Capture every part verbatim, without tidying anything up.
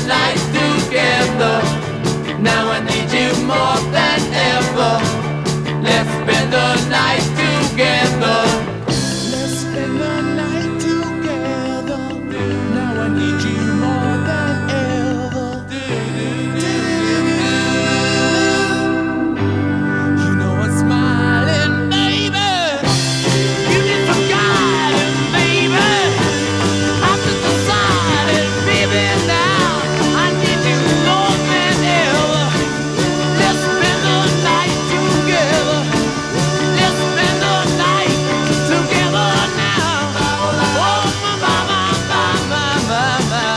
night together. Now I need you more than ever. Let's spend the night together. Let's spend the night together. Now I need you more than ever. You know I'm smiling, baby. You need some guidance, baby. I'm just decided, baby, now I need you more than ever. Let's spend the night together. Let's spend the night together now. Oh, my, my, my, my, my,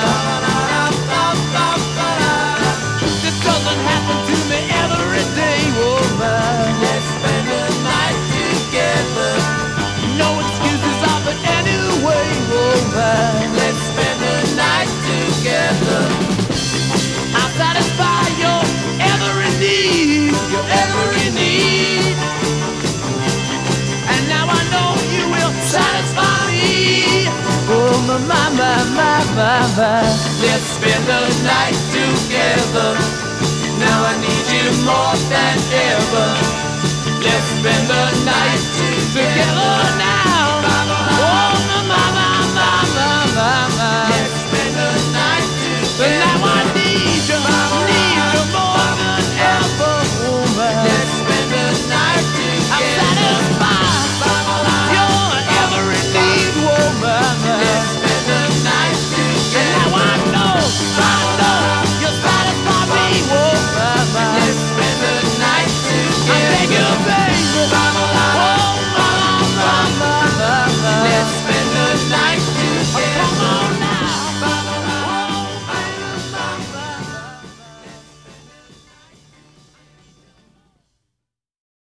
my, my. This doesn't happen to me every day, woman. Let's spend the night together. No excuses of it anyway, woman. Let's spend the night together. I'll satisfy your every need, your every need. And now I know you will satisfy me. Oh, my, my, my, my, my, my. Let's spend the night together. Now I need you more than ever. Let's spend the night together. Together now. Oh, my, my, my, my, my, my, my.